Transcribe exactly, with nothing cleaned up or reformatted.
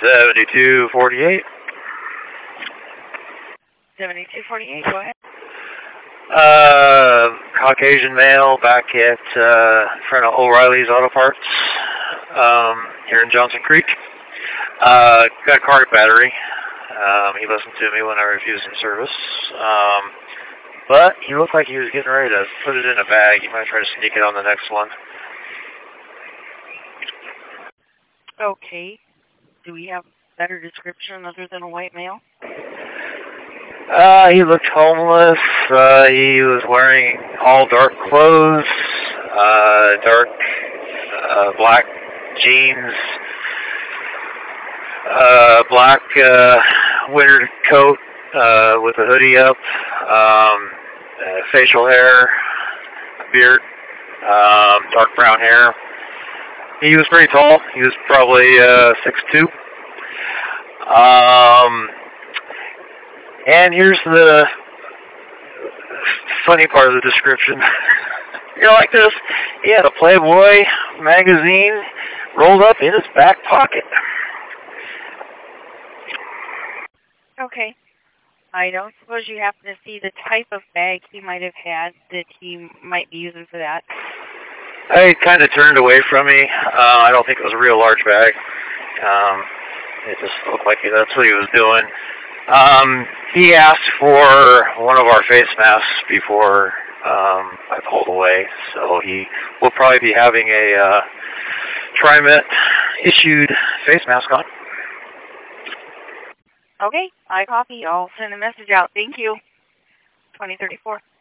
seventy-two forty-eight. seventy-two forty-eight, go ahead. Uh, Caucasian male back at uh, in front of O'Reilly's Auto Parts um, here in Johnson Creek. Uh, got a car battery. Um, he listened to me when I refused him service. Um, but he looked like he was getting ready to put it in a bag. He might try to sneak it on the next one. Okay. Do we have a better description other than a white male? Uh, he looked homeless. Uh, he was wearing all dark clothes, uh, dark uh, black jeans, uh, black uh, winter coat uh, with a hoodie up, um, uh, facial hair, beard, um, dark brown hair. He was pretty tall. He was probably uh, six two. Um, and here's the funny part of the description. You know, like this, he had a Playboy magazine rolled up in his back pocket. Okay. I don't suppose you happen to see the type of bag he might have had that he might be using for that. I kind of turned away from me. Uh, I don't think it was a real large bag. Um, it just looked like that's what he was doing. Um, he asked for one of our face masks before um, I pulled away, so he will probably be having a uh, TriMet issued face mask on. Okay, I copy. I'll send a message out. Thank you. twenty thirty-four.